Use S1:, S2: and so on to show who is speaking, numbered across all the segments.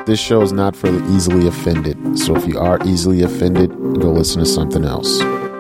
S1: this show is not for the easily offended. So if you are easily offended, go listen to something else.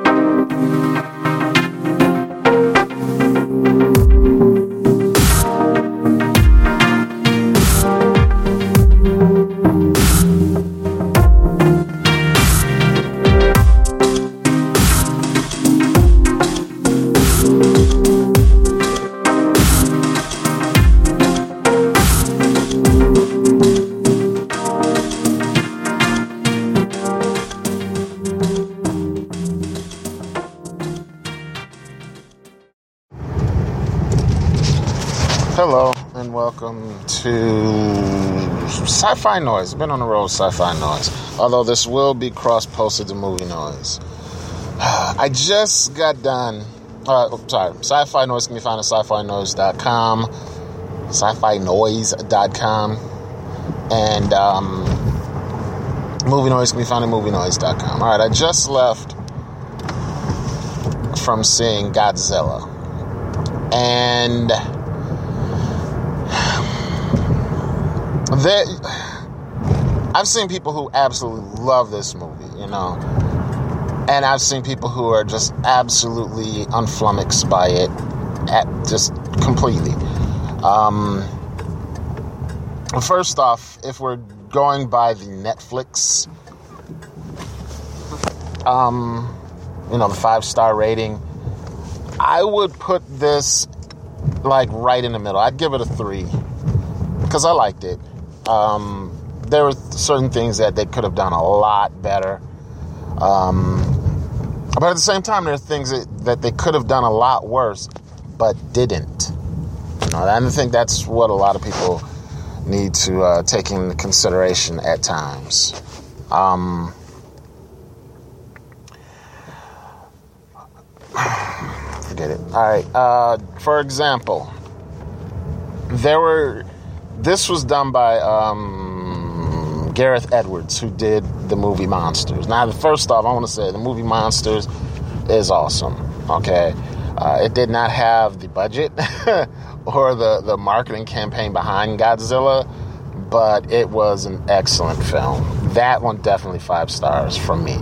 S1: Hello and welcome to Sci-Fi Noise. Been on the road with Sci-Fi Noise. Although this will be cross-posted to Movie Noise. I just got done. Sci-Fi Noise can be found at sci-fi-noise.com. Sci-fi-noise.com. And Movie Noise can be found at movienoise.com. Alright, I just left from seeing Godzilla. And I've seen people who absolutely love this movie, and I've seen people who are just absolutely unflummoxed by it, just completely. First off, if we're going by the Netflix, the 5-star rating, I would put this like right in the middle. I'd give it a 3 because I liked it. There were certain things that they could have done a lot better. But at the same time, there are things that they could have done a lot worse, but didn't. And I think that's what a lot of people need to take into consideration at times. Forget it. All right. For example, this was done by Gareth Edwards, who did the movie Monsters. Now, first off, I want to say the movie Monsters is awesome, okay? It did not have the budget or the marketing campaign behind Godzilla, but it was an excellent film. That one, definitely 5 stars from me.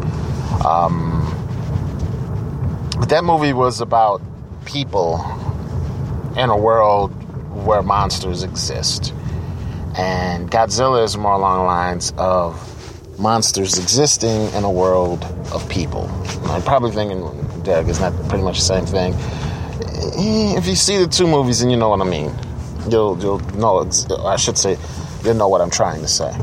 S1: But that movie was about people in a world where monsters exist. And Godzilla is more along the lines of monsters existing in a world of people. I'm probably thinking, Derek, isn't that pretty much the same thing? If you see the two movies, then you know what I mean. You'll know, I should say, you'll know what I'm trying to say.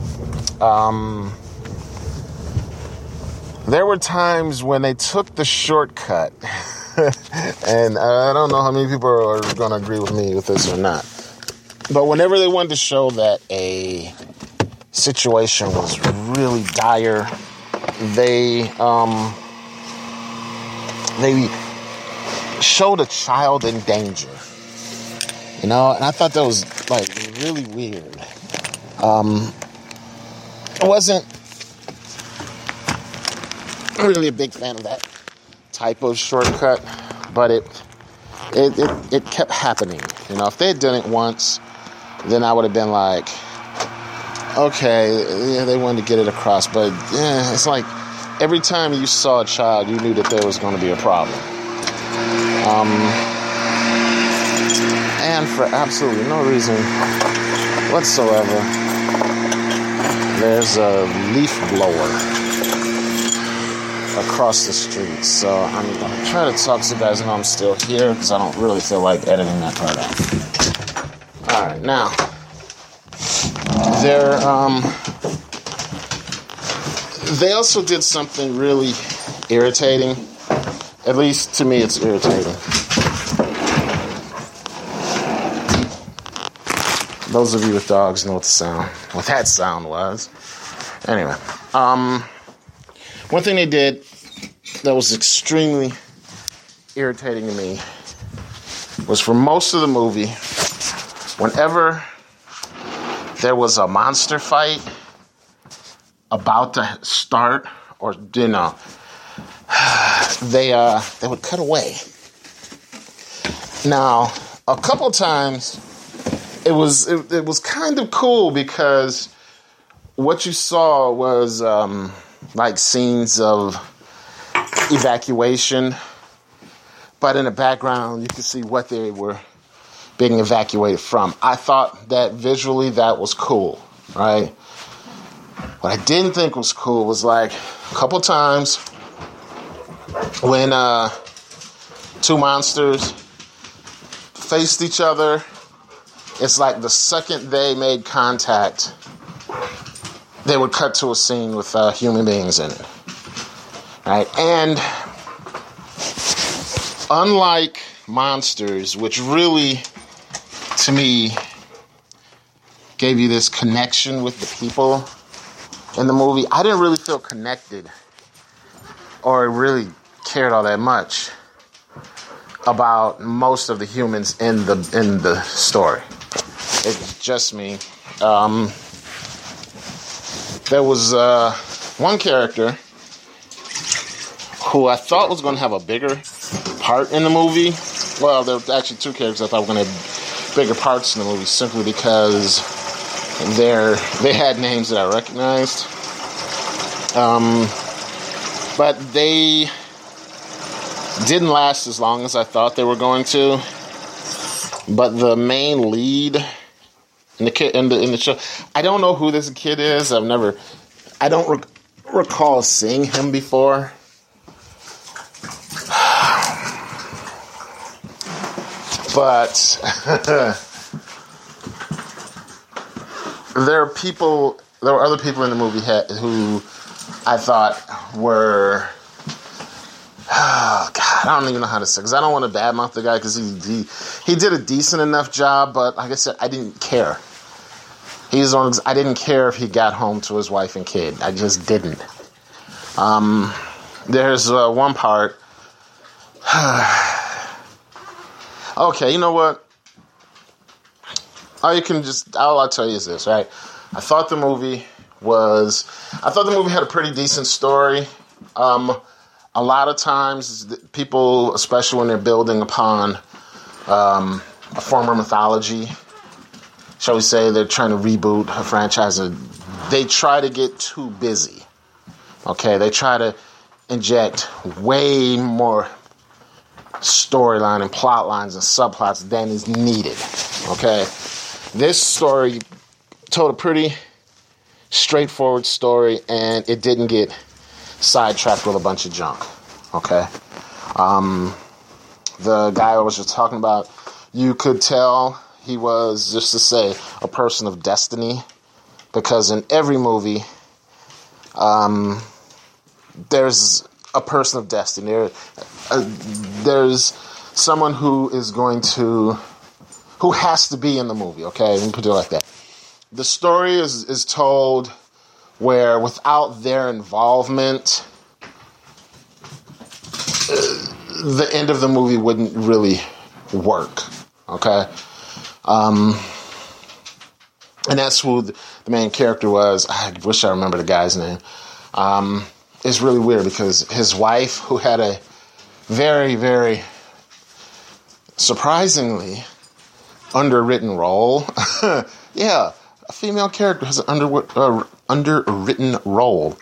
S1: There were times when they took the shortcut, and I don't know how many people are going to agree with me with this or not. But whenever they wanted to show that a situation was really dire, they showed a child in danger. And I thought that was like really weird. I wasn't really a big fan of that type of shortcut, but it kept happening. If they had done it once, then I would have been like, okay, yeah, they wanted to get it across, but yeah, it's like every time you saw a child, you knew that there was going to be a problem. And for absolutely no reason whatsoever, there's a leaf blower across the street. So I'm going to try to talk so you guys know I'm still here, because I don't really feel like editing that part out. Alright, now, they also did something really irritating. At least to me, it's irritating. Those of you with dogs know what that sound was. Anyway, one thing they did that was extremely irritating to me was for most of the movie, whenever there was a monster fight about to start, or they would cut away. Now, a couple times it was kind of cool, because what you saw was like scenes of evacuation, but in the background you could see what they were being evacuated from. I thought that visually that was cool, right? What I didn't think was cool was like a couple times when two monsters faced each other. It's like the second they made contact, they would cut to a scene with human beings in it, right? And unlike Monsters, which really, to me, gave you this connection with the people in the movie, I didn't really feel connected or really cared all that much about most of the humans in the story. It's just me. There was one character who I thought was going to have a bigger part in the movie. Well, there were actually two characters I thought were going to have bigger parts in the movie simply because they had names that I recognized. But they didn't last as long as I thought they were going to. But the main lead in the kid in the show, I don't know who this kid is. I don't recall seeing him before. But there were other people in the movie who I thought were, oh God, I don't even know how to say, because I don't want to badmouth the guy, because he did a decent enough job, but like I said, I didn't care. I didn't care if he got home to his wife and kid. I just didn't. There's one part. Okay, you know what? All I'll tell you is this, right? I thought the movie had a pretty decent story. A lot of times, people, especially when they're building upon a former mythology, shall we say, they're trying to reboot a franchise, they try to get too busy. Okay, they try to inject way more storyline and plot lines and subplots than is needed. Okay, this story told a pretty straightforward story, and it didn't get sidetracked with a bunch of junk. Okay, the guy I was just talking about, you could tell he was, just to say, a person of destiny, because in every movie, there's a person of destiny. There's someone who has to be in the movie, okay? Let me put it like that. The story is told where without their involvement, the end of the movie wouldn't really work, okay? And that's who the main character was. I wish I remember the guy's name. It's really weird because his wife, who had a very, very surprisingly underwritten role. Yeah, a female character has an underwritten role.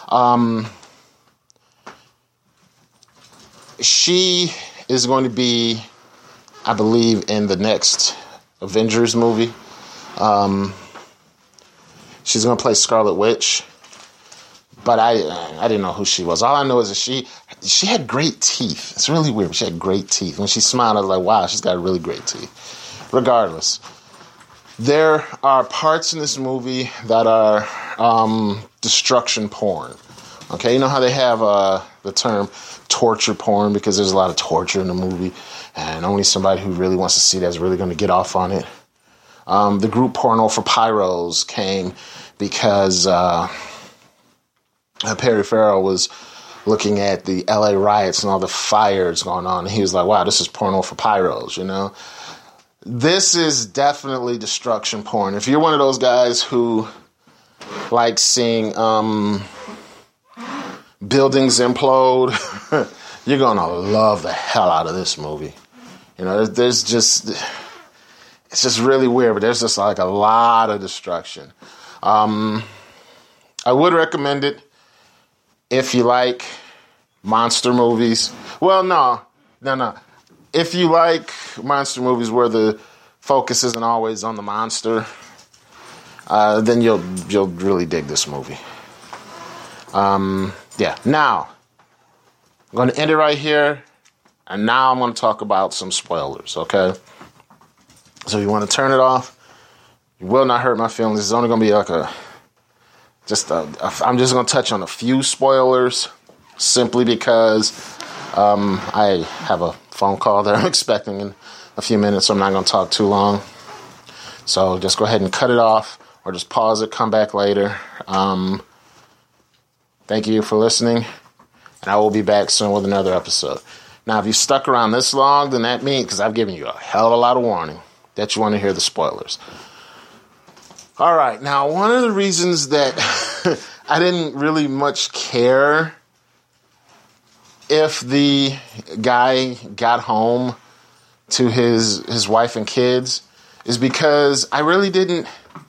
S1: She is going to be, I believe, in the next Avengers movie. She's going to play Scarlet Witch. But I didn't know who she was. All I know is that she had great teeth. It's really weird. She had great teeth. When she smiled, I was like, wow, she's got really great teeth. Regardless, there are parts in this movie that are destruction porn. Okay, you know how they have the term torture porn because there's a lot of torture in the movie, and only somebody who really wants to see that is really going to get off on it. The group Porno for Pyros came because Perry Farrell was looking at the LA riots and all the fires going on, and he was like, wow, this is porno for pyros, you know? This is definitely destruction porn. If you're one of those guys who like seeing buildings implode, you're gonna love the hell out of this movie. You know, it's just really weird, but there's just like a lot of destruction. I would recommend it if you like monster movies. Well, no. If you like monster movies where the focus isn't always on the monster, then you'll really dig this movie. Yeah. Now, I'm going to end it right here, and now I'm going to talk about some spoilers, okay? So you want to turn it off. It will not hurt my feelings. It's only going to be like I'm just going to touch on a few spoilers, simply because I have a phone call that I'm expecting in a few minutes, so I'm not going to talk too long. So just go ahead and cut it off, or just pause it, come back later. Thank you for listening, and I will be back soon with another episode. Now, if you stuck around this long, then that means, because I've given you a hell of a lot of warning, that you want to hear the spoilers. All right, now, one of the reasons that I didn't really much care if the guy got home to his wife and kids is because I really didn't.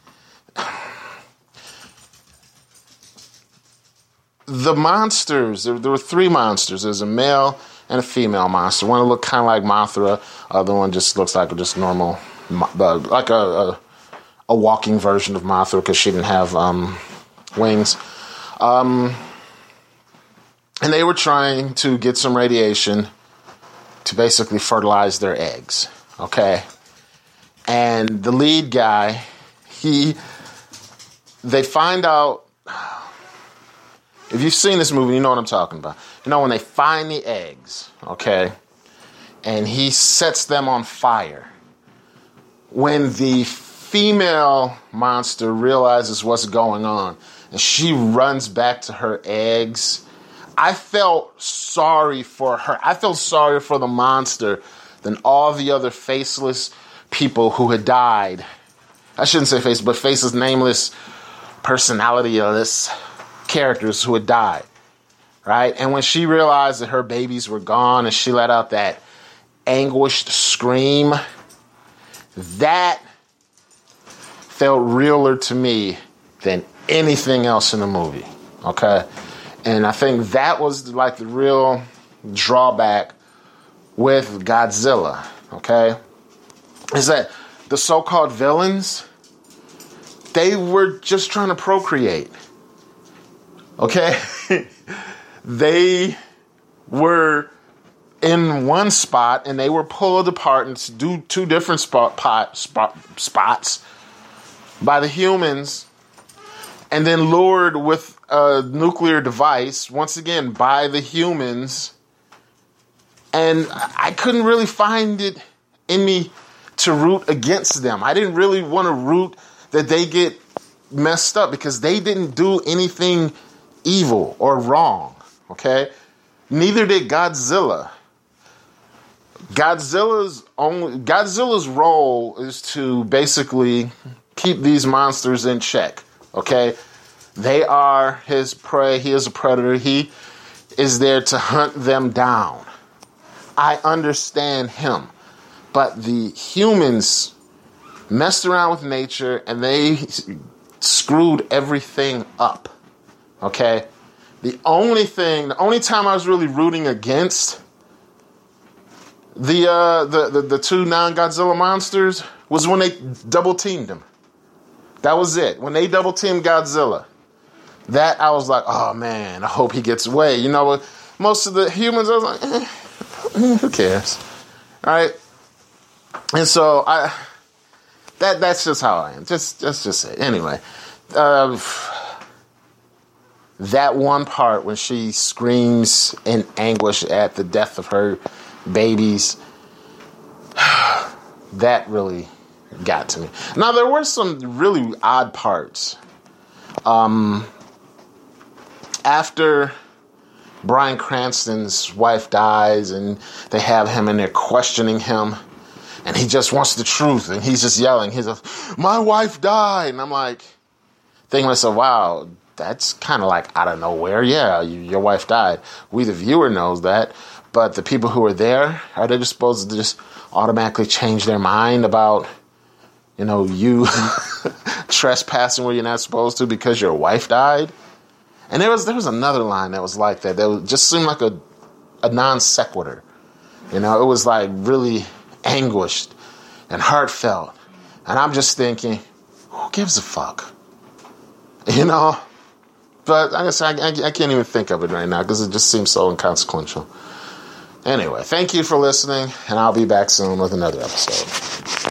S1: The monsters, there were three monsters. There's a male and a female monster. One looked kind of like Mothra. Other one just looks like just normal, like a walking version of Mothra because she didn't have wings. And they were trying to get some radiation to basically fertilize their eggs. Okay. And the lead guy, they find out. If you've seen this movie, you know what I'm talking about. You know when they find the eggs, okay, and he sets them on fire. When the female monster realizes what's going on and she runs back to her eggs, I felt sorry for her. I felt sorry for the monster than all the other faceless people who had died. I shouldn't say faceless, but faceless, nameless, personality-less characters who had died, right? And when she realized that her babies were gone and she let out that anguished scream, that felt realer to me than anything else in the movie, okay? And I think that was like the real drawback with Godzilla, okay? Is that the so-called villains, they were just trying to procreate. Okay, they were in one spot and they were pulled apart and do two different spots by the humans, and then lured with a nuclear device once again by the humans. And I couldn't really find it in me to root against them. I didn't really want to root that they get messed up because they didn't do anything evil or wrong, okay? Neither did Godzilla. Godzilla's role is to basically keep these monsters in check, okay? They are his prey. He is a predator. He is there to hunt them down. I understand him. But the humans messed around with nature and they screwed everything up. Okay, the only time I was really rooting against the two non-Godzilla monsters was when they double teamed him. That was it. When they double teamed Godzilla, that I was like, oh man, I hope he gets away. You know, most of the humans, I was like, who cares, all right? And so that's just how I am. Just it. Anyway. That one part when she screams in anguish at the death of her babies, that really got to me. Now, there were some really odd parts. After Bryan Cranston's wife dies and they have him and they're questioning him and he just wants the truth and he's just yelling. He's like, my wife died. And I'm like, thinking to myself, wow, that's kind of like out of nowhere. Yeah, your wife died. We, the viewer, knows that. But the people who are there, are they just supposed to just automatically change their mind about, you trespassing where you're not supposed to because your wife died. And there was another line that was like that. Just seemed like a non sequitur. You know, it was like really anguished and heartfelt. And I'm just thinking, who gives a fuck? You know? But I guess I can't even think of it right now because it just seems so inconsequential. Anyway, thank you for listening, and I'll be back soon with another episode.